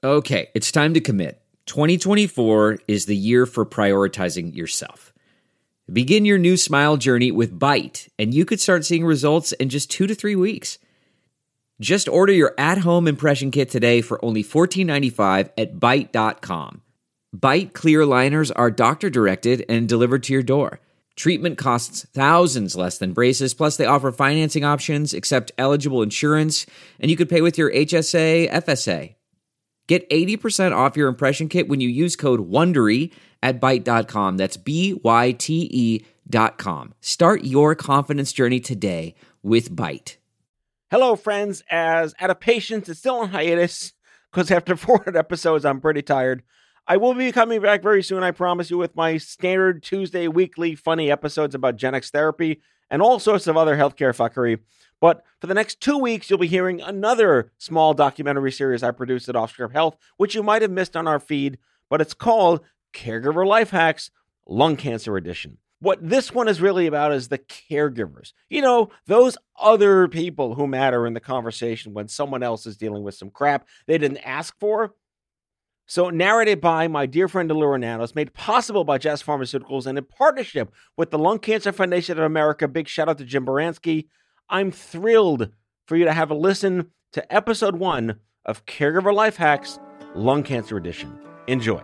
Okay, it's time to commit. 2024 is the year for prioritizing yourself. Begin your new smile journey with Byte, and you could start seeing results in just 2 to 3 weeks. Just order your at-home impression kit today for only $14.95 at Byte.com. Byte clear liners are doctor-directed and delivered to your door. Treatment costs thousands less than braces, plus they offer financing options, accept eligible insurance, and you could pay with your HSA, FSA. Get 80% off your impression kit when you use code WONDERY at Byte.com. That's BYTE.com. Start your confidence journey today with Byte. Hello, friends. As Out of Patience is still on hiatus, because after 400 episodes, I'm pretty tired. I will be coming back very soon, I promise you, with my standard Tuesday weekly funny episodes about Gen X therapy and all sorts of other healthcare fuckery. But for the next 2 weeks, you'll be hearing another small documentary series I produced at Offscript Health, which you might have missed on our feed, but it's called Caregiver Life Hacks, Lung Cancer Edition. What this one is really about is the caregivers. You know, those other people who matter in the conversation when someone else is dealing with some crap they didn't ask for. So narrated by my dear friend Allura Nanos, made possible by Jazz Pharmaceuticals, and in partnership with the Lung Cancer Foundation of America. Big shout out to Jim Baranski. I'm thrilled for you to have a listen to episode 1 of Caregiver Life Hacks, Lung Cancer Edition. Enjoy.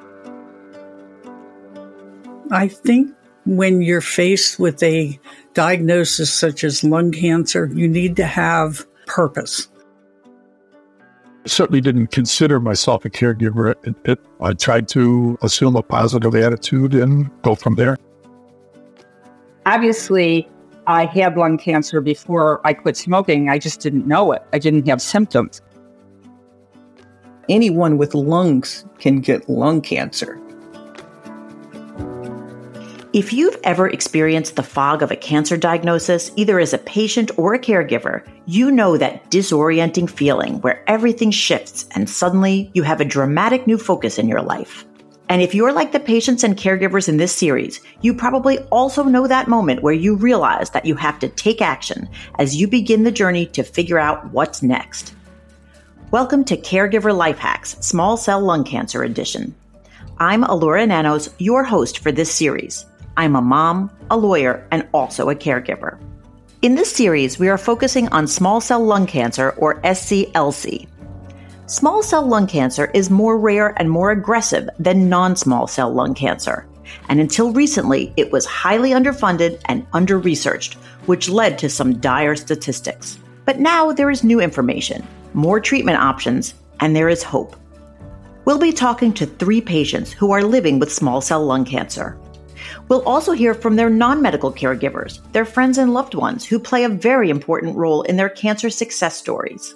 I think when you're faced with a diagnosis such as lung cancer, you need to have purpose. I certainly didn't consider myself a caregiver. I tried to assume a positive attitude and go from there. Obviously, I had lung cancer before I quit smoking. I just didn't know it. I didn't have symptoms. Anyone with lungs can get lung cancer. If you've ever experienced the fog of a cancer diagnosis, either as a patient or a caregiver, you know that disorienting feeling where everything shifts and suddenly you have a dramatic new focus in your life. And if you're like the patients and caregivers in this series, you probably also know that moment where you realize that you have to take action as you begin the journey to figure out what's next. Welcome to Caregiver Life Hacks, Small Cell Lung Cancer Edition. I'm Allura Nanos, your host for this series. I'm a mom, a lawyer, and also a caregiver. In this series, we are focusing on small cell lung cancer, or SCLC. Small cell lung cancer is more rare and more aggressive than non-small cell lung cancer. And until recently, it was highly underfunded and under-researched, which led to some dire statistics. But now there is new information, more treatment options, and there is hope. We'll be talking to 3 patients who are living with small cell lung cancer. We'll also hear from their non-medical caregivers, their friends and loved ones who play a very important role in their cancer success stories.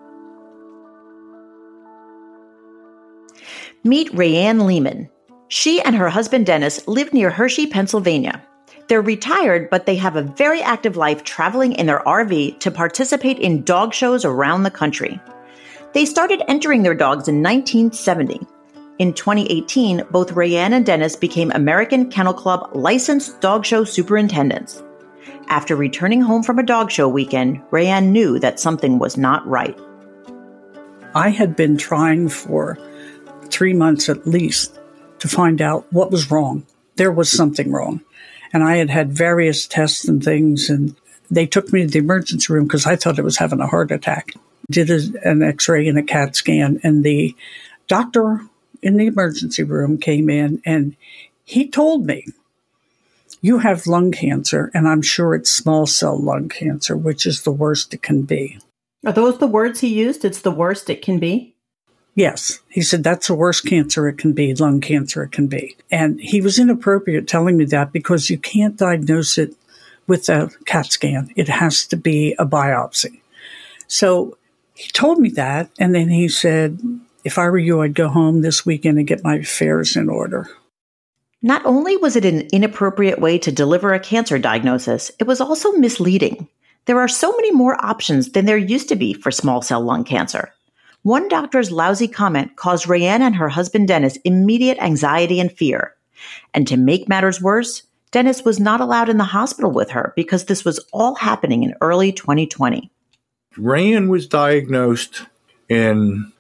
Meet Rayanne Lehman. She and her husband Dennis live near Hershey, Pennsylvania. They're retired, but they have a very active life traveling in their RV to participate in dog shows around the country. They started entering their dogs in 1970. In 2018, both Rayanne and Dennis became American Kennel Club licensed dog show superintendents. After returning home from a dog show weekend, Rayanne knew that something was not right. I had been trying for 3 months at least to find out what was wrong. There was something wrong. And I had had various tests and things, and they took me to the emergency room because I thought I was having a heart attack. Did an x-ray and a CAT scan, and the doctor in the emergency room came in and he told me, "You have lung cancer, and I'm sure it's small cell lung cancer, which is the worst it can be." Are those the words he used? It's the worst it can be? Yes. He said, that's the worst cancer it can be, lung cancer it can be. And he was inappropriate telling me that because you can't diagnose it with a CAT scan. It has to be a biopsy. So he told me that, and then he said, if I were you, I'd go home this weekend and get my affairs in order. Not only was it an inappropriate way to deliver a cancer diagnosis, it was also misleading. There are so many more options than there used to be for small cell lung cancer. One doctor's lousy comment caused Rayanne and her husband Dennis immediate anxiety and fear. And to make matters worse, Dennis was not allowed in the hospital with her because this was all happening in early 2020. Rayanne was diagnosed in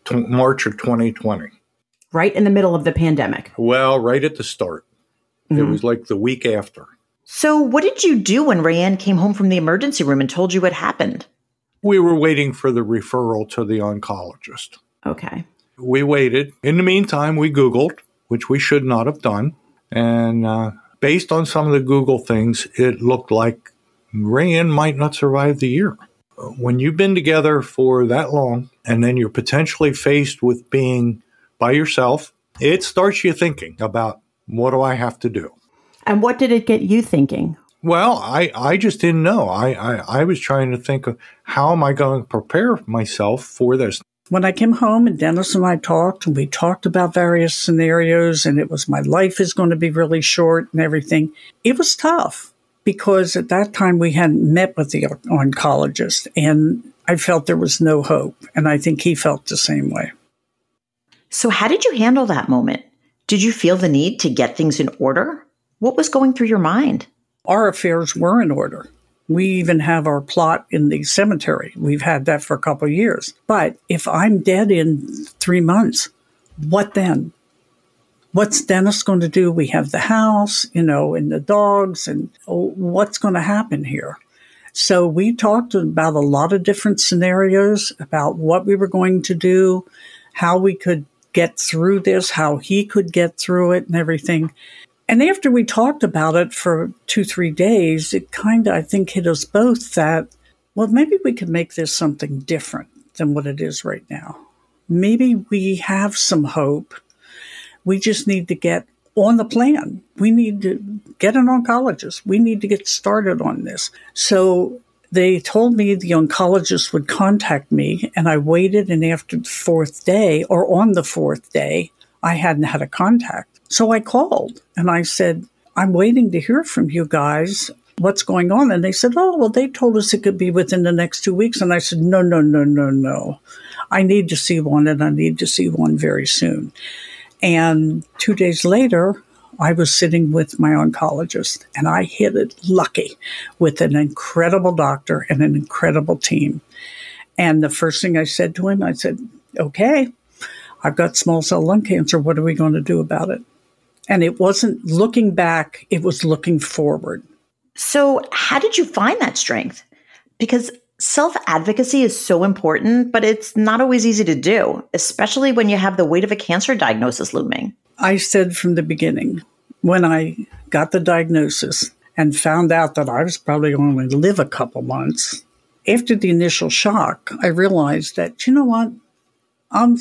March of 2020. Right in the middle of the pandemic. Well, right at the start. It was like the week after. So what did you do when Rayanne came home from the emergency room and told you what happened? We were waiting for the referral to the oncologist. Okay. We waited. In the meantime, we Googled, which we should not have done. And based on some of the Google things, it looked like Rayanne might not survive the year. When you've been together for that long, and then you're potentially faced with being by yourself, it starts you thinking about, what do I have to do? And what did it get you thinking? Well, I just didn't know. I was trying to think of, how am I going to prepare myself for this? When I came home and Dennis and I talked, and we talked about various scenarios, and it was my life is going to be really short and everything, it was tough because at that time we hadn't met with the oncologist, and I felt there was no hope. And I think he felt the same way. So how did you handle that moment? Did you feel the need to get things in order? What was going through your mind? Our affairs were in order. We even have our plot in the cemetery. We've had that for a couple of years. But if I'm dead in 3 months, what then? What's Dennis going to do? We have the house, and the dogs, and what's going to happen here? So we talked about a lot of different scenarios about what we were going to do, how we could get through this, how he could get through it and everything. And after we talked about it for 2-3 days, it kind of, I think, hit us both that, well, maybe we could make this something different than what it is right now. Maybe we have some hope. We just need to get on the plan. We need to get an oncologist. We need to get started on this. So they told me the oncologist would contact me, and I waited, and after the 4th day, or on the 4th day, I hadn't had a contact. So I called and I said, I'm waiting to hear from you guys. What's going on? And they said, oh, well, they told us it could be within the next 2 weeks. And I said, no. I need to see one, and I need to see one very soon. And 2 days later, I was sitting with my oncologist, and I hit it lucky with an incredible doctor and an incredible team. And the first thing I said to him, I said, okay, I've got small cell lung cancer. What are we going to do about it? And it wasn't looking back, it was looking forward. So how did you find that strength? Because self-advocacy is so important, but it's not always easy to do, especially when you have the weight of a cancer diagnosis looming. I said from the beginning, when I got the diagnosis and found out that I was probably going to live a couple months, after the initial shock, I realized that, you know what? I'm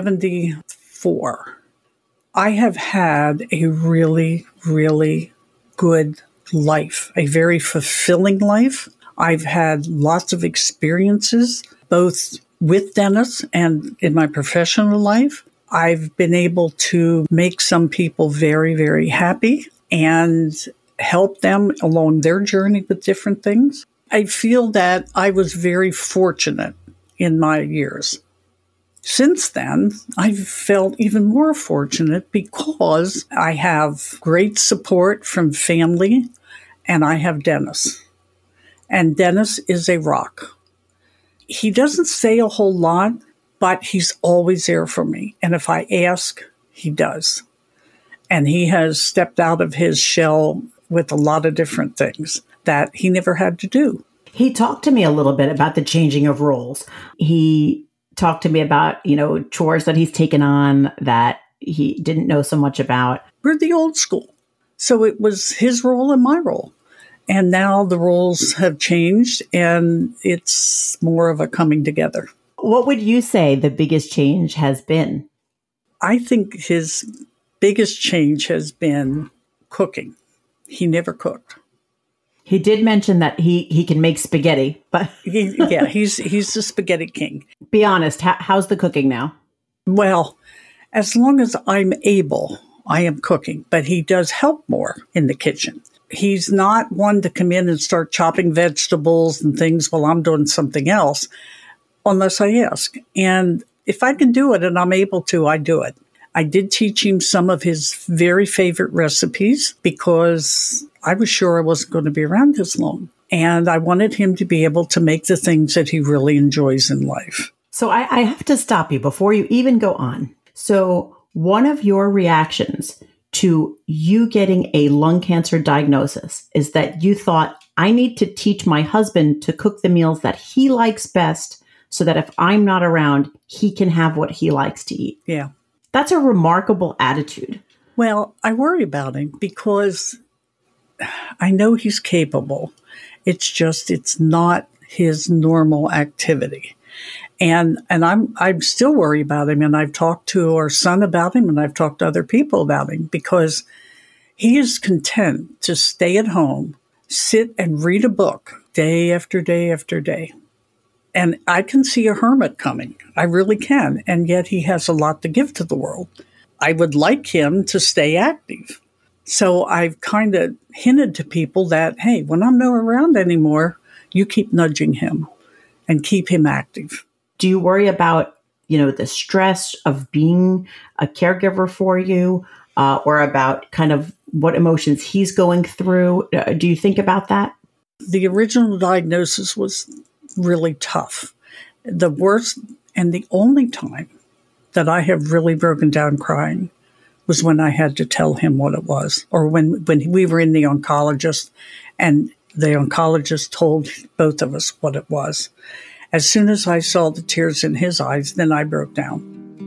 74. I have had a really, really good life, a very fulfilling life. I've had lots of experiences, both with Dennis and in my professional life. I've been able to make some people very, very happy and help them along their journey with different things. I feel that I was very fortunate in my years. Since then, I've felt even more fortunate because I have great support from family, and I have Dennis. And Dennis is a rock. He doesn't say a whole lot, but he's always there for me. And if I ask, he does. And he has stepped out of his shell with a lot of different things that he never had to do. He talked to me a little bit about the changing of roles. He talked to me about, chores that he's taken on that he didn't know so much about. We're the old school. So it was his role and my role. And now the roles have changed, and it's more of a coming together. What would you say the biggest change has been? I think his biggest change has been cooking. He never cooked. He did mention that he can make spaghetti, but he's the spaghetti king. Be honest, how's the cooking now? Well, as long as I'm able, I am cooking, but he does help more in the kitchen. He's not one to come in and start chopping vegetables and things while I'm doing something else, unless I ask. And if I can do it and I'm able to, I do it. I did teach him some of his very favorite recipes because I was sure I wasn't going to be around as long. And I wanted him to be able to make the things that he really enjoys in life. So I have to stop you before you even go on. So one of your reactions to you getting a lung cancer diagnosis is that you thought, I need to teach my husband to cook the meals that he likes best so that if I'm not around, he can have what he likes to eat. Yeah. That's a remarkable attitude. Well, I worry about him because I know he's capable. It's just, it's not his normal activity. And I'm still worried about him. And I've talked to our son about him, and I've talked to other people about him, because he is content to stay at home, sit and read a book day after day after day. And I can see a hermit coming. I really can. And yet he has a lot to give to the world. I would like him to stay active. So I've kind of hinted to people that, hey, when I'm not around anymore, you keep nudging him and keep him active. Do you worry about, the stress of being a caregiver for you, or about kind of what emotions he's going through? Do you think about that? The original diagnosis was really tough. The worst and the only time that I have really broken down crying was when I had to tell him what it was, or when we were in the oncologist and the oncologist told both of us what it was. As soon as I saw the tears in his eyes, then I broke down.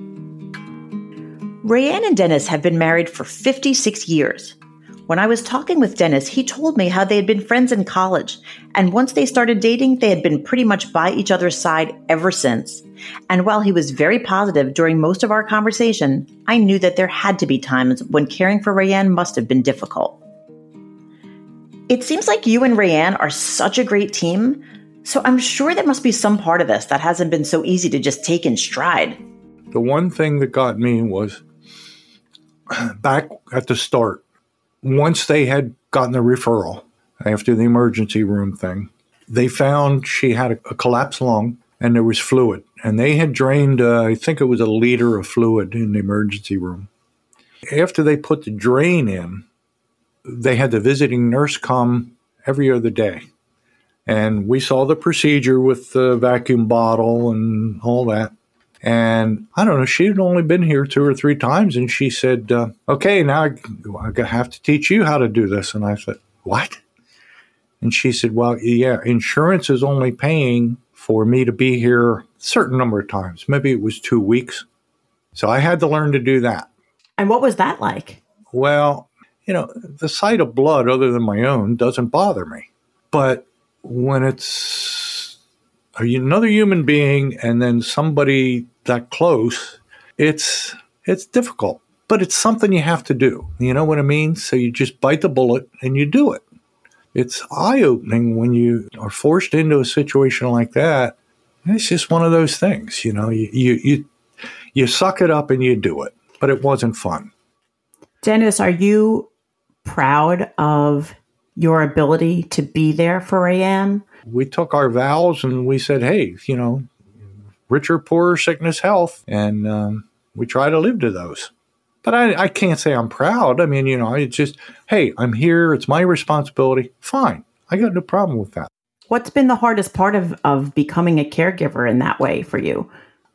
Rayanne and Dennis have been married for 56 years. When I was talking with Dennis, he told me how they had been friends in college, and once they started dating, they had been pretty much by each other's side ever since. And while he was very positive during most of our conversation, I knew that there had to be times when caring for Rayanne must have been difficult. It seems like you and Rayanne are such a great team, so I'm sure there must be some part of this that hasn't been so easy to just take in stride. The one thing that got me was back at the start, once they had gotten the referral after the emergency room thing, they found she had a collapsed lung and there was fluid. And they had drained, I think it was 1 liter of fluid in the emergency room. After they put the drain in, they had the visiting nurse come every other day. And we saw the procedure with the vacuum bottle and all that. And I don't know, she had only been here 2 or 3 times. And she said, okay, now I have to teach you how to do this. And I said, what? And she said, well, yeah, insurance is only paying for me to be here a certain number of times. Maybe it was 2 weeks. So I had to learn to do that. And what was that like? Well, the sight of blood other than my own doesn't bother me. But when it's another human being and then somebody that close, it's difficult. But it's something you have to do. You know what I mean? So you just bite the bullet and you do it. It's eye-opening when you are forced into a situation like that. It's just one of those things, you suck it up and you do it. But it wasn't fun. Dennis, are you proud of your ability to be there for Rayanne? We took our vows and we said, hey, richer, poorer, sickness, health. And we try to live to those. But I can't say I'm proud. I mean, it's just, hey, I'm here. It's my responsibility. Fine. I got no problem with that. What's been the hardest part of becoming a caregiver in that way for you?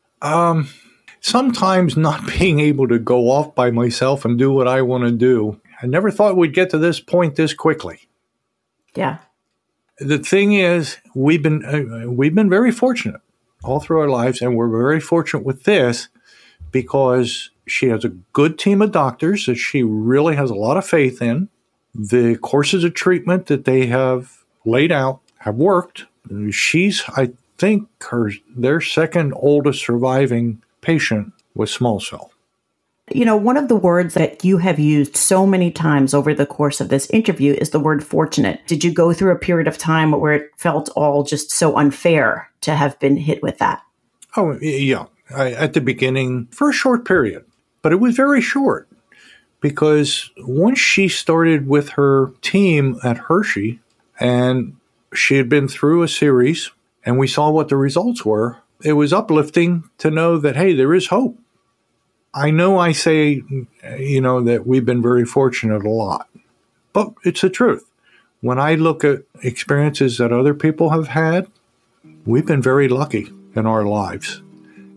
Sometimes not being able to go off by myself and do what I want to do. I never thought we'd get to this point this quickly. Yeah. The thing is, we've been very fortunate all through our lives, and we're very fortunate with this because she has a good team of doctors that she really has a lot of faith in. The courses of treatment that they have laid out have worked. She's, I think, their second oldest surviving patient with small cell. One of the words that you have used so many times over the course of this interview is the word fortunate. Did you go through a period of time where it felt all just so unfair to have been hit with that? Oh, yeah. At the beginning, for a short period, but it was very short because once she started with her team at Hershey and she had been through a series and we saw what the results were, it was uplifting to know that, hey, there is hope. I know I say, that we've been very fortunate a lot, but it's the truth. When I look at experiences that other people have had, we've been very lucky in our lives.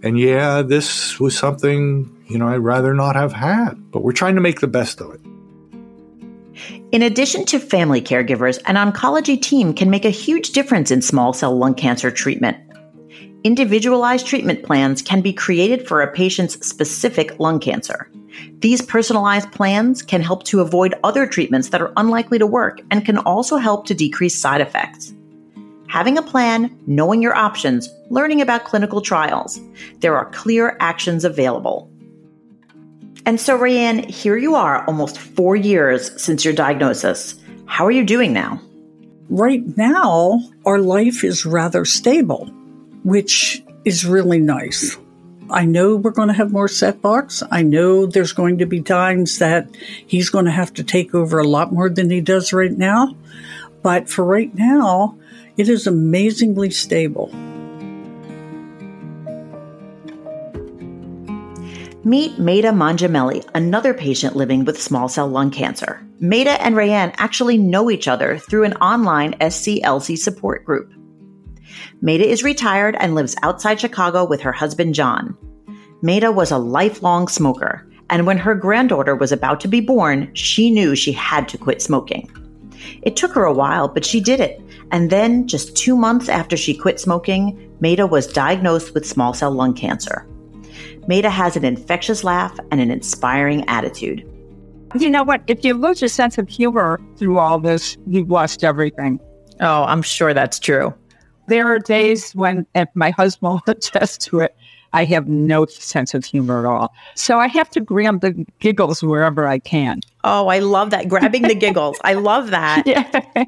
And yeah, this was something, I'd rather not have had, but we're trying to make the best of it. In addition to family caregivers, an oncology team can make a huge difference in small cell lung cancer treatment. Individualized treatment plans can be created for a patient's specific lung cancer. These personalized plans can help to avoid other treatments that are unlikely to work and can also help to decrease side effects. Having a plan, knowing your options, learning about clinical trials. There are clear actions available. And so, Rayanne, here you are almost 4 years since your diagnosis. How are you doing now? Right now, our life is rather stable, which is really nice. I know we're going to have more setbacks. I know there's going to be times that he's going to have to take over a lot more than he does right now. But for right now, it is amazingly stable. Meet Maida Mangiamelli, another patient living with small cell lung cancer. Maida and Rayanne actually know each other through an online SCLC support group. Maida is retired and lives outside Chicago with her husband, John. Maida was a lifelong smoker, and when her granddaughter was about to be born, she knew she had to quit smoking. It took her a while, but she did it. And then, just 2 months after she quit smoking, Maida was diagnosed with small cell lung cancer. Maida has an infectious laugh and an inspiring attitude. You know what? If you lose your sense of humor through all this, you've lost everything. Oh, I'm sure that's true. There are days when, if my husband will attest to it, I have no sense of humor at all. So I have to grab the giggles wherever I can. Oh, I love that. Grabbing the giggles. I love that. Yeah.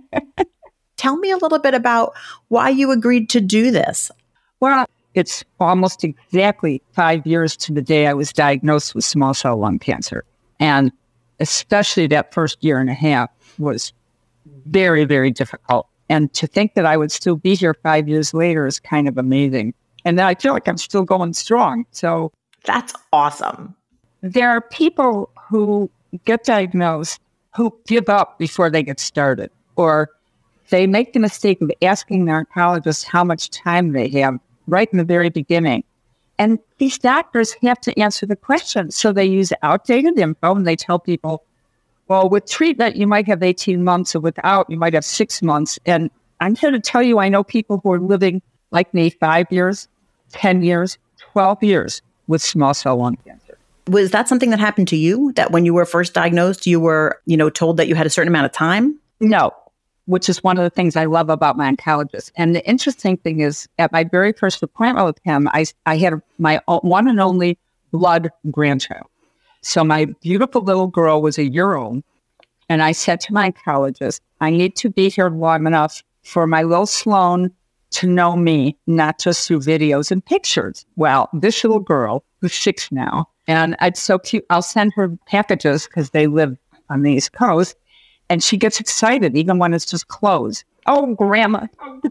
Tell me a little bit about why you agreed to do this. Well, it's almost exactly 5 years to the day I was diagnosed with small cell lung cancer. And especially that first year and a half was very, very difficult. And to think that I would still be here 5 years later is kind of amazing. And I feel like I'm still going strong. So that's awesome. There are people who get diagnosed who give up before they get started, or they make the mistake of asking their oncologist how much time they have right in the very beginning. And these doctors have to answer the question. So they use outdated info and they tell people, well, with treatment, you might have 18 months, or without, you might have 6 months. And I'm here to tell you, I know people who are living like me 5 years, 10 years, 12 years with small cell lung cancer. Was that something that happened to you, that when you were first diagnosed, you were, told that you had a certain amount of time? No, which is one of the things I love about my oncologist. And the interesting thing is, at my very first appointment with him, I had my one and only blood grandchild. So my beautiful little girl was 1 year old. And I said to my oncologist, I need to be here long enough for my little Sloan to know me, not just through videos and pictures. Well, this little girl, who's 6 now, and it's so cute. I'll send her packages because they live on the East Coast. And she gets excited even when it's just closed. Oh, Grandma,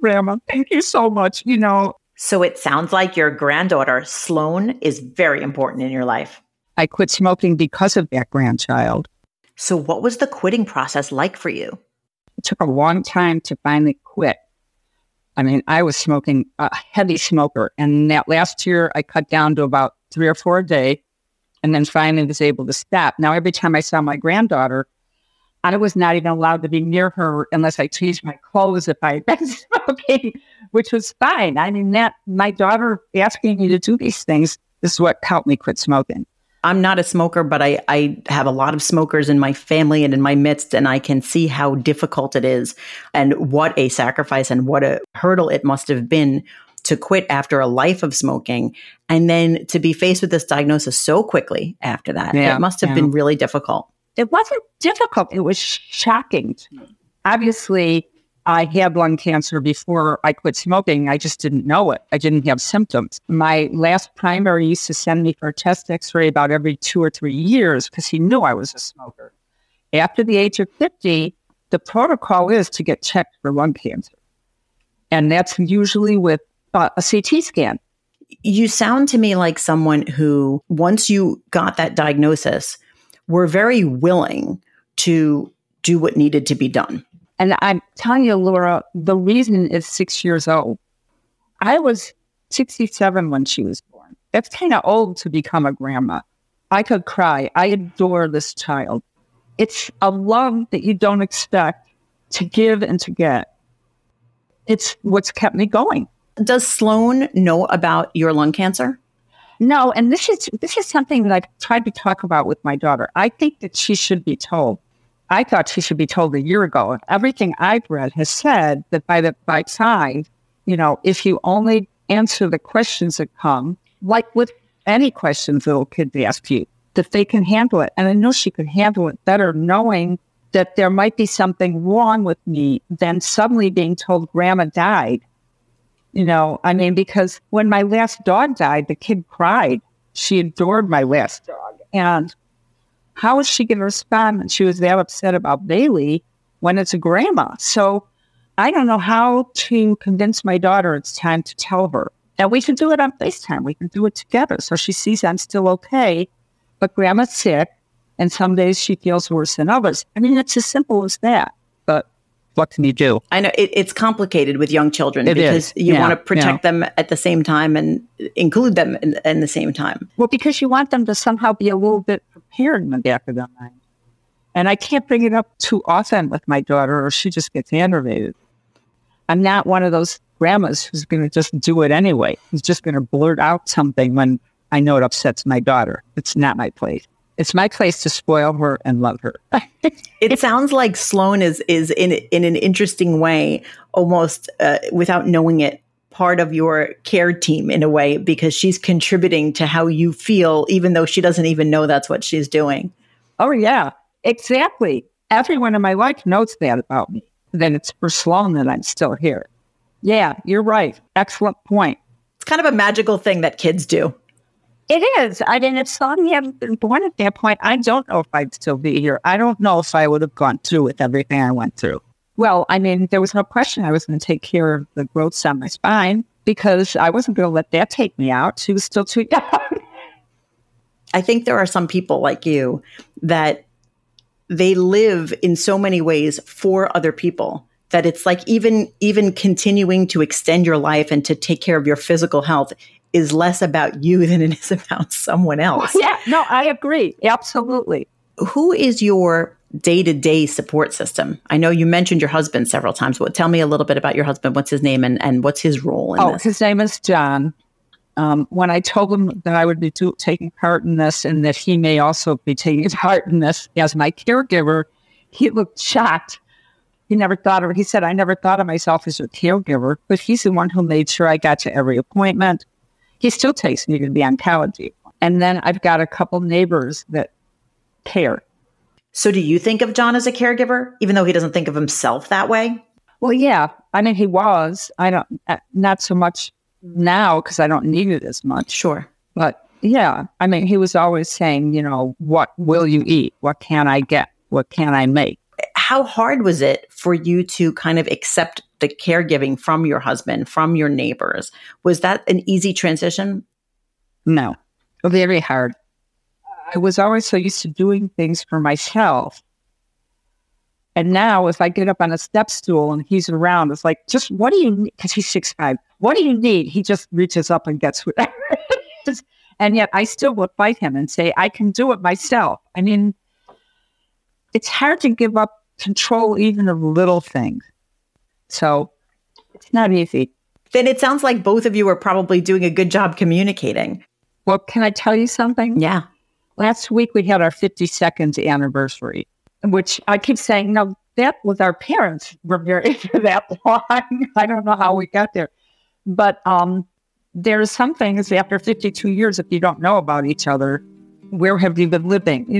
thank you so much, So it sounds like your granddaughter, Sloan, is very important in your life. I quit smoking because of that grandchild. So what was the quitting process like for you? It took a long time to finally quit. I mean, I was smoking, a heavy smoker. And that last year, I cut down to about 3 or 4 a day, and then finally was able to stop. Now, every time I saw my granddaughter, I was not even allowed to be near her unless I changed my clothes if I had been smoking, which was fine. I mean, my daughter asking me to do these things is what helped me quit smoking. I'm not a smoker, but I have a lot of smokers in my family and in my midst, and I can see how difficult it is and what a sacrifice and what a hurdle it must have been to quit after a life of smoking and then to be faced with this diagnosis so quickly after that. Yeah, it must have been really difficult. It wasn't difficult. It was shocking to me. Obviously, I had lung cancer before I quit smoking. I just didn't know it. I didn't have symptoms. My last primary used to send me for a chest x-ray about every 2 or 3 years because he knew I was a smoker. After the age of 50, the protocol is to get checked for lung cancer. And that's usually with a CT scan. You sound to me like someone who, once you got that diagnosis, were very willing to do what needed to be done. And I'm telling you, Laura, the reason is 6 years old. I was 67 when she was born. it's kind of old to become a grandma. I could cry. I adore this child. It's a love that you don't expect to give and to get. It's what's kept me going. Does Sloan know about your lung cancer? No, and this is something that I've tried to talk about with my daughter. I think that she should be told. I thought she should be told a year ago. And everything I've read has said that by time, if you only answer the questions that come, like with any questions little kids ask you, that they can handle it. And I know she could handle it better knowing that there might be something wrong with me than suddenly being told grandma died. Because when my last dog died, the kid cried. She adored my last dog. And how is she going to respond when she was that upset about Bailey when it's a grandma? So I don't know how to convince my daughter it's time to tell her. And we can do it on FaceTime. We can do it together. So she sees I'm still okay, but grandma's sick. And some days she feels worse than others. It's as simple as that. But what can you do? I know it's complicated with young children because you want to protect them at the same time and include them in the same time. Well, because you want them to somehow be a little bit prepared in the back of their mind. And I can't bring it up too often with my daughter or she just gets aggravated. I'm not one of those grandmas who's going to just do it anyway. Who's just going to blurt out something when I know it upsets my daughter. It's not my place. It's my place to spoil her and love her. It sounds like Sloan is in an interesting way, almost without knowing it, part of your care team in a way, because she's contributing to how you feel, even though she doesn't even know that's what she's doing. Oh, yeah, exactly. Everyone in my life knows that about me, that it's for Sloan that I'm still here. Yeah, you're right. Excellent point. It's kind of a magical thing that kids do. It is. If Sloan hadn't been born at that point, I don't know if I'd still be here. I don't know if I would have gone through with everything I went through. Well, there was no question I was going to take care of the growths on my spine because I wasn't going to let that take me out. She was still too young. I think there are some people like you that they live in so many ways for other people that it's like even continuing to extend your life and to take care of your physical health is less about you than it is about someone else. Yeah, no, I agree. Absolutely. Who is your day-to-day support system? I know you mentioned your husband several times, but tell me a little bit about your husband. What's his name and what's his role in this? His name is John. When I told him that I would be taking part in this and that he may also be taking part in this as my caregiver, he looked shocked. He said, I never thought of myself as a caregiver, but he's the one who made sure I got to every appointment. He still takes me to the oncology. And then I've got a couple neighbors that care. So do you think of John as a caregiver, even though he doesn't think of himself that way? Well, yeah. He was. I don't, not so much now because I don't need it as much. Sure. But yeah, he was always saying, what will you eat? What can I get? What can I make? How hard was it for you to kind of accept the caregiving from your husband, from your neighbors? Was that an easy transition? No, very hard. I was always so used to doing things for myself. And now if I get up on a step stool and he's around, it's like, just what do you need? Because he's 6'5". What do you need? He just reaches up and gets whatever. And yet I still will fight him and say, I can do it myself. It's hard to give up control even of little things. So it's not easy. Then it sounds like both of you are probably doing a good job communicating. Well, can I tell you something? Yeah. Last week we had our 52nd anniversary, which I keep saying, that was our parents were married for that long. I don't know how we got there. But there's some things after 52 years, if you don't know about each other, where have you been living?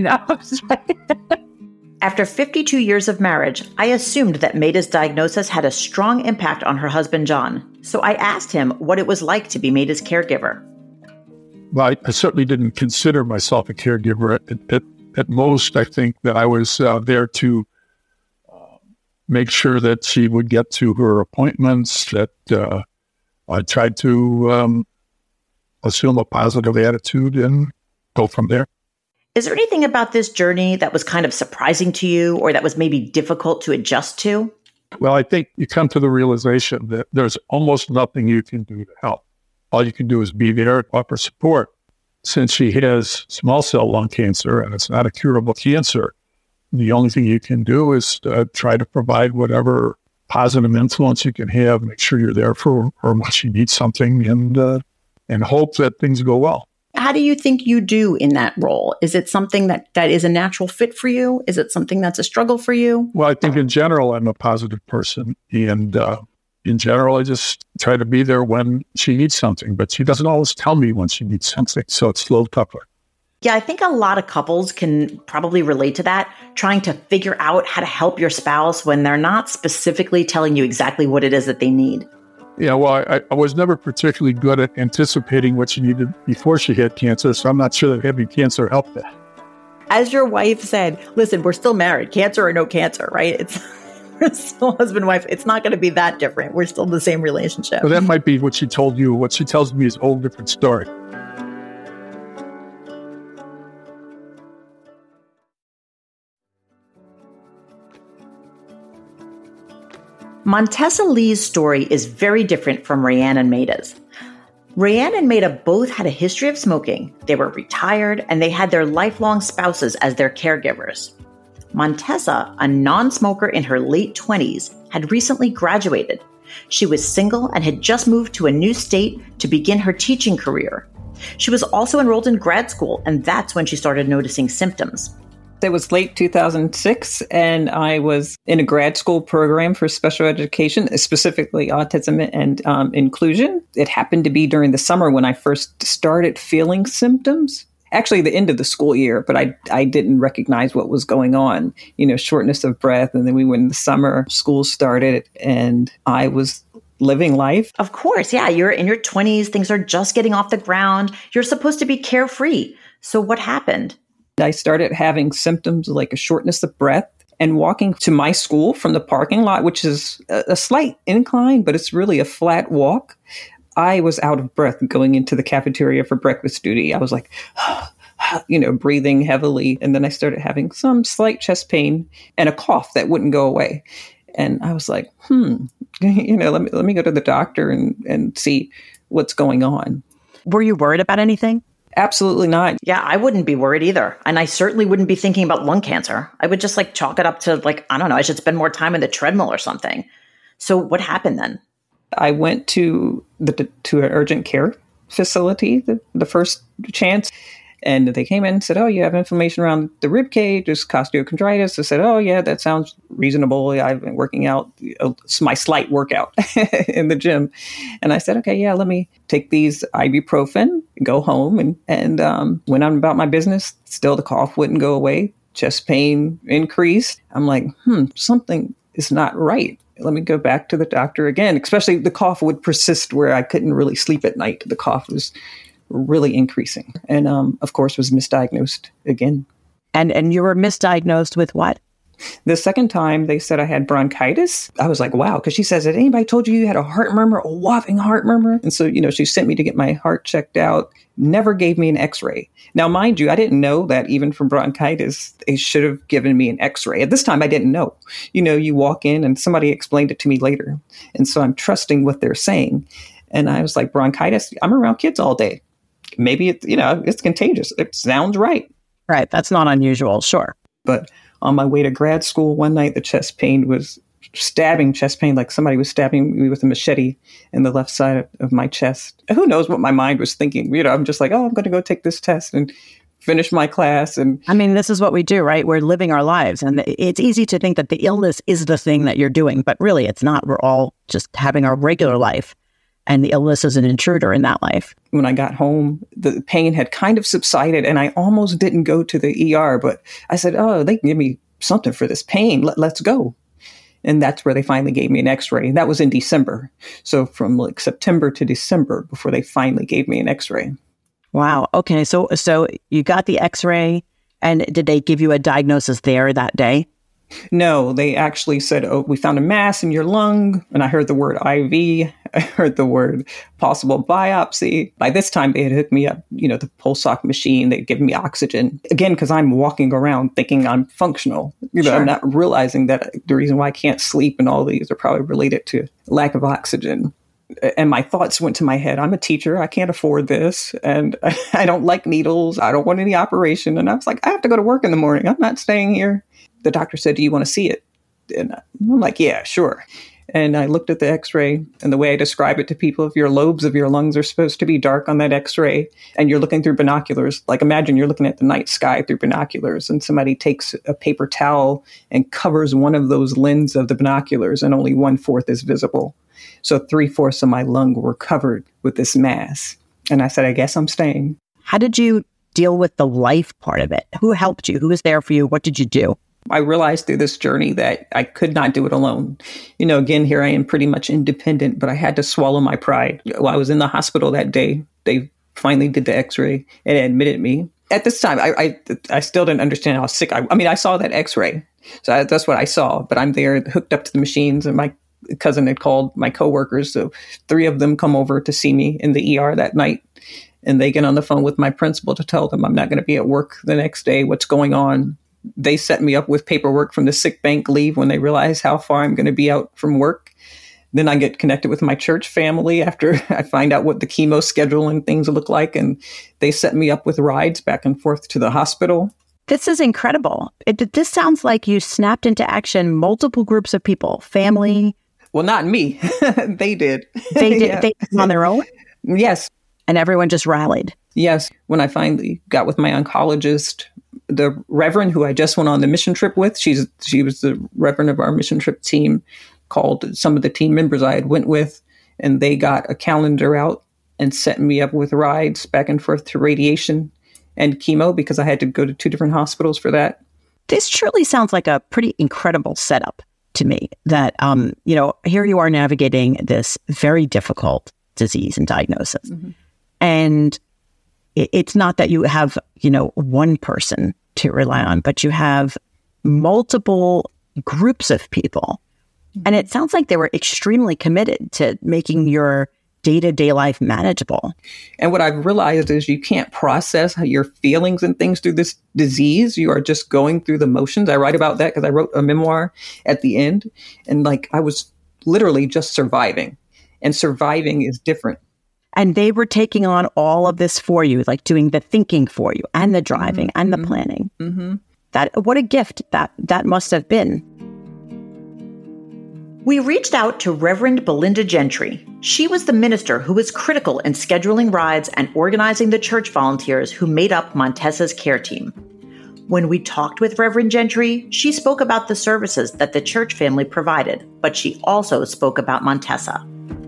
After 52 years of marriage, I assumed that Maida's diagnosis had a strong impact on her husband, John. So I asked him what it was like to be Maida's caregiver. Well, I certainly didn't consider myself a caregiver. At most, I think that I was there to make sure that she would get to her appointments, that I tried to assume a positive attitude and go from there. Is there anything about this journey that was kind of surprising to you or that was maybe difficult to adjust to? Well, I think you come to the realization that there's almost nothing you can do to help. all you can do is be there, offer support. Since she has small cell lung cancer and it's not a curable cancer, the only thing you can do is try to provide whatever positive influence you can have, make sure you're there for her when she needs something, and hope that things go well. How do you think you do in that role? Is it something that is a natural fit for you? Is it something that's a struggle for you? Well, I think in general, I'm a positive person. And in general, I just try to be there when she needs something. But she doesn't always tell me when she needs something. So it's a little tougher. Yeah, I think a lot of couples can probably relate to that, trying to figure out how to help your spouse when they're not specifically telling you exactly what it is that they need. Yeah, well, I was never particularly good at anticipating what she needed before she had cancer, so I'm not sure that having cancer helped that. As your wife said, listen, we're still married, cancer or no cancer, right? We're still husband and wife. It's not going to be that different. We're still in the same relationship. So that might be what she told you. What she tells me is a whole different story. Montessa Lee's story is very different from Rayanne and Maida's. Rayanne and Maida both had a history of smoking, they were retired, and they had their lifelong spouses as their caregivers. Montessa, a non-smoker in her late 20s, had recently graduated. She was single and had just moved to a new state to begin her teaching career. She was also enrolled in grad school, and that's when she started noticing symptoms. It was late 2006, and I was in a grad school program for special education, specifically autism and inclusion. It happened to be during the summer when I first started feeling symptoms. Actually, the end of the school year, but I didn't recognize what was going on. Shortness of breath, and then we went in the summer, school started, and I was living life. Of course, yeah, you're in your 20s, things are just getting off the ground. You're supposed to be carefree. So what happened? I started having symptoms like a shortness of breath, and walking to my school from the parking lot, which is a slight incline, but it's really a flat walk. I was out of breath going into the cafeteria for breakfast duty. I was like, breathing heavily. And then I started having some slight chest pain and a cough that wouldn't go away. And I was like, let me go to the doctor and see what's going on. Were you worried about anything? Absolutely not. Yeah, I wouldn't be worried either. And I certainly wouldn't be thinking about lung cancer. I would just chalk it up to I don't know, I should spend more time in the treadmill or something. So what happened then? I went to an urgent care facility, the first chance. And they came in and said, oh, you have inflammation around the rib cage, it's costochondritis. I said, oh, yeah, that sounds reasonable. I've been working out. It's my slight workout in the gym. And I said, okay, yeah, let me take these ibuprofen, go home. And went on about my business. Still, the cough wouldn't go away. Chest pain increased. I'm like, something is not right. Let me go back to the doctor again, especially the cough would persist where I couldn't really sleep at night. The cough was really increasing. And of course, was misdiagnosed again. And you were misdiagnosed with what? The second time they said I had bronchitis. I was like, wow, because she says, had anybody told you had a heart murmur, a whopping heart murmur? And so, she sent me to get my heart checked out, never gave me an x-ray. Now, mind you, I didn't know that even for bronchitis, they should have given me an x-ray. At this time, I didn't know. You walk in and somebody explained it to me later. And so I'm trusting what they're saying. And I was like, bronchitis, I'm around kids all day. Maybe it's contagious. It sounds right. Right. That's not unusual. Sure. But on my way to grad school one night, the chest pain, like somebody was stabbing me with a machete in the left side of my chest. Who knows what my mind was thinking? I'm just like, I'm going to go take this test and finish my class. And I mean, this is what we do, right? We're living our lives. And it's easy to think that the illness is the thing that you're doing, but really it's not. We're all just having our regular life. And the illness is an intruder in that life. When I got home, the pain had kind of subsided and I almost didn't go to the ER, but I said, oh, they can give me something for this pain. Let's go. And that's where they finally gave me an x-ray. That was in December. So from September to December before they finally gave me an x-ray. Wow. Okay. So you got the x-ray, and did they give you a diagnosis there that day? No, they actually said, oh, we found a mass in your lung. And I heard the word IV. I heard the word possible biopsy. By this time, they had hooked me up, the pulse ox machine. They'd given me oxygen. Again, because I'm walking around thinking I'm functional. Sure. I'm not realizing that the reason why I can't sleep and all these are probably related to lack of oxygen. And my thoughts went to my head. I'm a teacher. I can't afford this. And I don't like needles. I don't want any operation. And I was like, I have to go to work in the morning. I'm not staying here. The doctor said, do you want to see it? And I'm like, yeah, sure. And I looked at the x-ray, and the way I describe it to people, if your lobes of your lungs are supposed to be dark on that x-ray and you're looking through binoculars, like imagine you're looking at the night sky through binoculars and somebody takes a paper towel and covers one of those lenses of the binoculars and only 1/4 is visible. So 3/4 of my lung were covered with this mass. And I said, I guess I'm staying. How did you deal with the life part of it? Who helped you? Who was there for you? What did you do? I realized through this journey that I could not do it alone. Again, here I am pretty much independent, but I had to swallow my pride. While I was in the hospital that day, they finally did the x-ray and admitted me. At this time, I still didn't understand how sick I saw that x-ray. So that's what I saw, but I'm there hooked up to the machines, and my cousin had called my coworkers. So 3 of them come over to see me in the ER that night. And they get on the phone with my principal to tell them I'm not going to be at work the next day. What's going on? They set me up with paperwork from the sick bank leave when they realize how far I'm going to be out from work. Then I get connected with my church family after I find out what the chemo schedule and things look like. And they set me up with rides back and forth to the hospital. This is incredible. This sounds like you snapped into action multiple groups of people, family. Well, not me. They did. They did. Yeah. They did on their own? Yes. And everyone just rallied. Yes. When I finally got with my oncologist, the reverend who I just went on the mission trip with, she was the reverend of our mission trip team, called some of the team members I had went with, and they got a calendar out and set me up with rides back and forth to radiation and chemo because I had to go to 2 different hospitals for that. This truly sounds like a pretty incredible setup to me that, here you are navigating this very difficult disease and diagnosis. Mm-hmm. And it's not that you have, one person to rely on, but you have multiple groups of people. And it sounds like they were extremely committed to making your day-to-day life manageable. And what I've realized is you can't process your feelings and things through this disease. You are just going through the motions. I write about that because I wrote a memoir at the end. And I was literally just surviving. And surviving is different. And they were taking on all of this for you, like doing the thinking for you and the driving and the planning. Mm-hmm. What a gift that must have been. We reached out to Reverend Belinda Gentry. She was the minister who was critical in scheduling rides and organizing the church volunteers who made up Montessa's care team. When we talked with Reverend Gentry, she spoke about the services that the church family provided, but she also spoke about Montessa.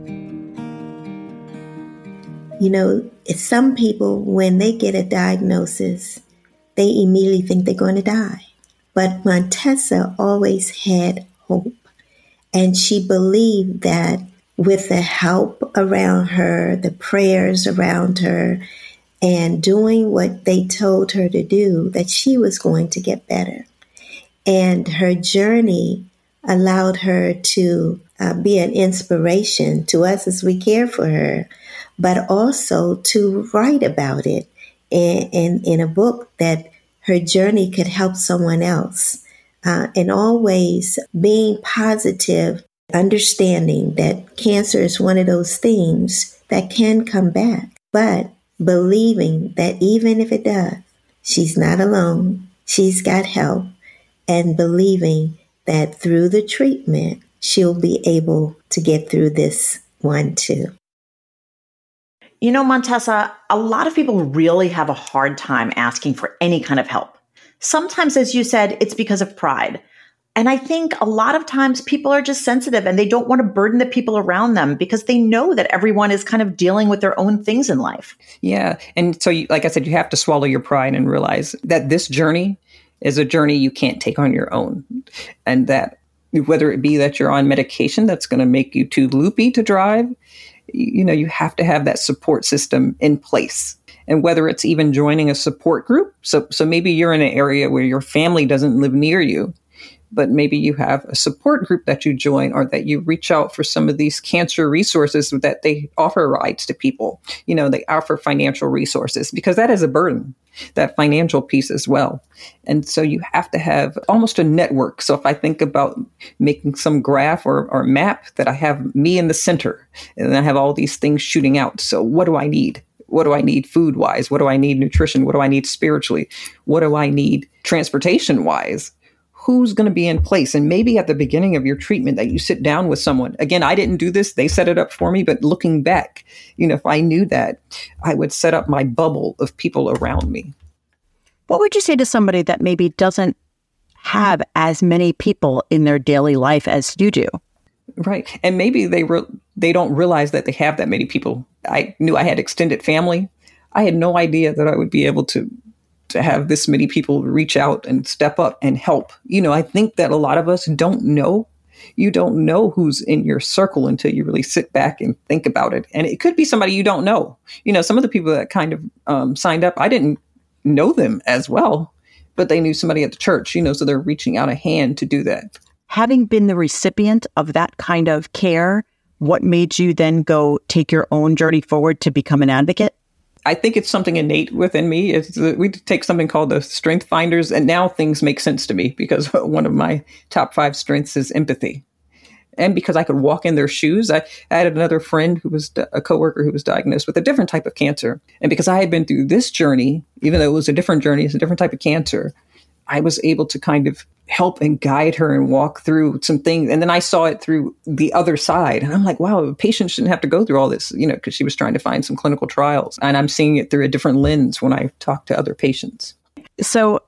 Some people, when they get a diagnosis, they immediately think they're going to die. But Montessa always had hope. And she believed that with the help around her, the prayers around her, and doing what they told her to do, that she was going to get better. And her journey allowed her to be an inspiration to us as we care for her, but also to write about it in a book that her journey could help someone else. And always being positive, understanding that cancer is one of those things that can come back, but believing that even if it does, she's not alone, she's got help, and believing that through the treatment, she'll be able to get through this one too. Montessa, a lot of people really have a hard time asking for any kind of help. Sometimes, as you said, it's because of pride. And I think a lot of times people are just sensitive and they don't want to burden the people around them because they know that everyone is kind of dealing with their own things in life. Yeah. And so, like I said, you have to swallow your pride and realize that this journey is a journey you can't take on your own. And that whether it be that you're on medication that's going to make you too loopy to drive, you have to have that support system in place. And whether it's even joining a support group. So maybe you're in an area where your family doesn't live near you, but maybe you have a support group that you join, or that you reach out for some of these cancer resources that they offer rides to people. They offer financial resources, because that is a burden, that financial piece as well. And so you have to have almost a network. So if I think about making some graph or map, that I have me in the center, and I have all these things shooting out. So what do I need? What do I need food wise? What do I need nutrition? What do I need spiritually? What do I need transportation wise? Who's going to be in place? And maybe at the beginning of your treatment that you sit down with someone. Again, I didn't do this. They set it up for me. But looking back, if I knew that, I would set up my bubble of people around me. What would you say to somebody that maybe doesn't have as many people in their daily life as you do? Right. And maybe they don't realize that they have that many people. I knew I had extended family. I had no idea that I would be able to have this many people reach out and step up and help. I think that a lot of us don't know. You don't know who's in your circle until you really sit back and think about it. And it could be somebody you don't know. Some of the people that kind of signed up, I didn't know them as well, but they knew somebody at the church, so they're reaching out a hand to do that. Having been the recipient of that kind of care, what made you then go take your own journey forward to become an advocate? I think it's something innate within me. We take something called the Strength Finders, and now things make sense to me, because one of my top 5 strengths is empathy. And because I could walk in their shoes. I had another friend who was a coworker who was diagnosed with a different type of cancer. And because I had been through this journey, even though it was a different journey, it's a different type of cancer, I was able to kind of help and guide her and walk through some things. And then I saw it through the other side. And I'm like, wow, a patient shouldn't have to go through all this, because she was trying to find some clinical trials. And I'm seeing it through a different lens when I talk to other patients. So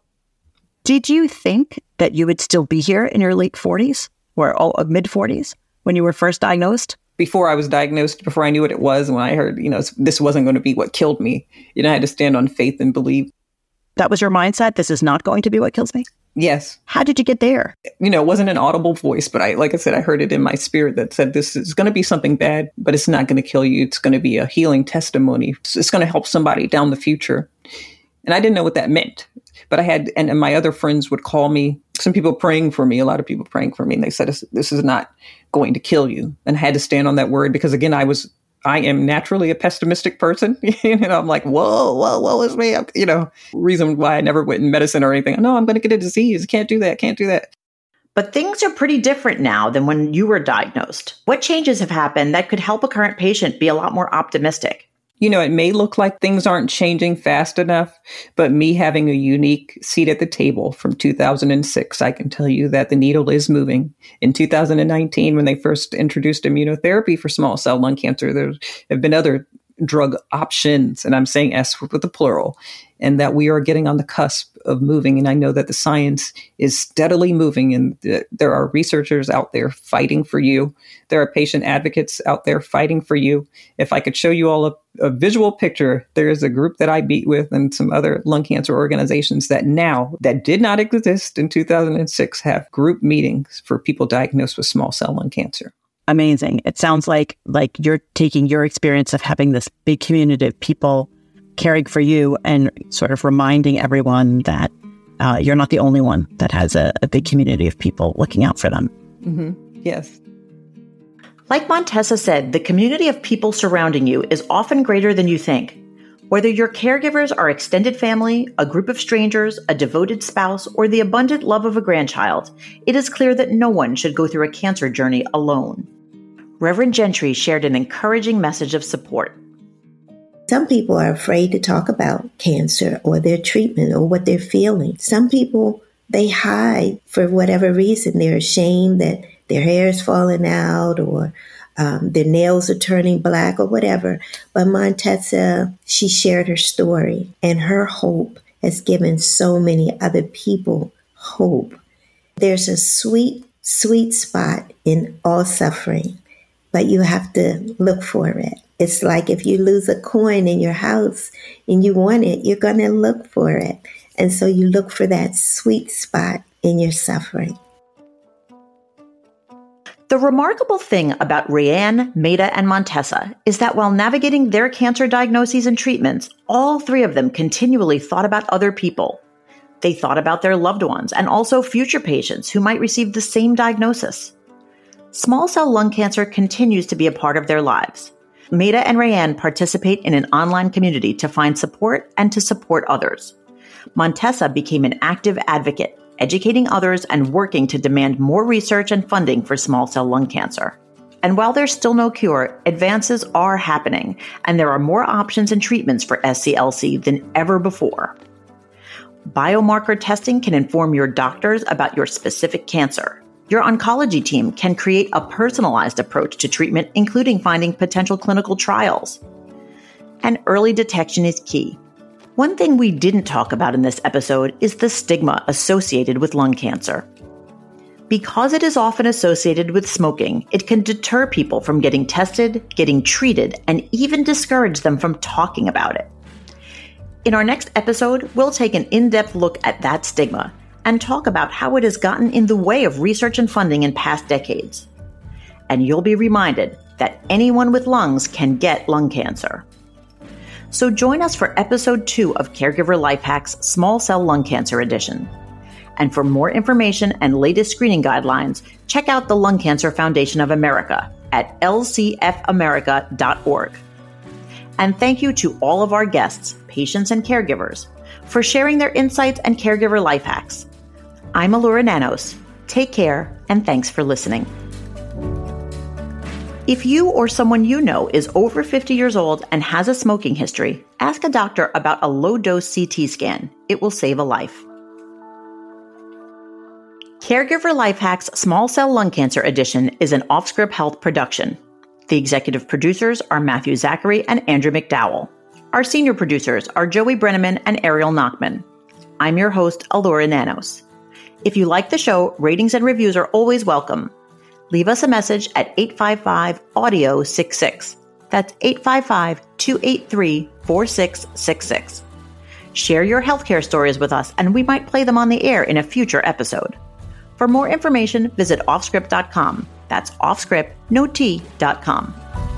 did you think that you would still be here in your late 40s or mid 40s when you were first diagnosed? Before I was diagnosed, before I knew what it was, when I heard, this wasn't going to be what killed me, I had to stand on faith and believe. That was your mindset? This is not going to be what kills me? Yes. How did you get there? It wasn't an audible voice, but like I said, I heard it in my spirit that said, this is going to be something bad, but it's not going to kill you. It's going to be a healing testimony. It's going to help somebody down the future. And I didn't know what that meant, but I had, and my other friends would call me, some people praying for me, a lot of people praying for me. And they said, this is not going to kill you. And I had to stand on that word, because again, I am naturally a pessimistic person. I'm like, whoa, is me. Reason why I never went in medicine or anything. No, I'm going to get a disease. Can't do that. But things are pretty different now than when you were diagnosed. What changes have happened that could help a current patient be a lot more optimistic? It may look like things aren't changing fast enough, but me having a unique seat at the table from 2006, I can tell you that the needle is moving. In 2019, when they first introduced immunotherapy for small cell lung cancer, there have been other drug options, and I'm saying S with the plural, and that we are getting on the cusp of moving. And I know that the science is steadily moving, and there are researchers out there fighting for you. There are patient advocates out there fighting for you. If I could show you all a visual picture, there is a group that I meet with and some other lung cancer organizations that did not exist in 2006, have group meetings for people diagnosed with small cell lung cancer. Amazing. It sounds like you're taking your experience of having this big community of people caring for you and sort of reminding everyone that you're not the only one that has a big community of people looking out for them. Mm-hmm. Yes. Like Montessa said, the community of people surrounding you is often greater than you think. Whether your caregivers are extended family, a group of strangers, a devoted spouse, or the abundant love of a grandchild, it is clear that no one should go through a cancer journey alone. Reverend Gentry shared an encouraging message of support. Some people are afraid to talk about cancer or their treatment or what they're feeling. Some people, they hide for whatever reason. They're ashamed that their hair is falling out or their nails are turning black or whatever. But Montessa, she shared her story, and her hope has given so many other people hope. There's a sweet, sweet spot in all suffering, but you have to look for it. It's like if you lose a coin in your house and you want it, you're going to look for it. And so you look for that sweet spot in your suffering. The remarkable thing about Rayanne, Maida, and Montessa is that while navigating their cancer diagnoses and treatments, all three of them continually thought about other people. They thought about their loved ones and also future patients who might receive the same diagnosis. Small cell lung cancer continues to be a part of their lives. Maida and Rayanne participate in an online community to find support and to support others. Montessa became an active advocate, educating others and working to demand more research and funding for small cell lung cancer. And while there's still no cure, advances are happening, and there are more options and treatments for SCLC than ever before. Biomarker testing can inform your doctors about your specific cancer. Your oncology team can create a personalized approach to treatment, including finding potential clinical trials. And early detection is key. One thing we didn't talk about in this episode is the stigma associated with lung cancer. Because it is often associated with smoking, it can deter people from getting tested, getting treated, and even discourage them from talking about it. In our next episode, we'll take an in-depth look at that stigma and talk about how it has gotten in the way of research and funding in past decades. And you'll be reminded that anyone with lungs can get lung cancer. So join us for episode 2 of Caregiver Life Hacks Small Cell Lung Cancer Edition. And for more information and latest screening guidelines, check out the Lung Cancer Foundation of America at lcfamerica.org. And thank you to all of our guests, patients, and caregivers for sharing their insights and caregiver life hacks. I'm Allura Nanos. Take care, and thanks for listening. If you or someone you know is over 50 years old and has a smoking history, ask a doctor about a low-dose CT scan. It will save a life. Caregiver Life Hacks Small Cell Lung Cancer Edition is an Offscript Health production. The executive producers are Matthew Zachary and Andrew McDowell. Our senior producers are Joey Brenneman and Ariel Nachman. I'm your host, Allura Nanos. If you like the show, ratings and reviews are always welcome. Leave us a message at 855-AUDIO-66. That's 855-283-4666. Share your healthcare stories with us, and we might play them on the air in a future episode. For more information, visit offscript.com. That's offscript, no T.com.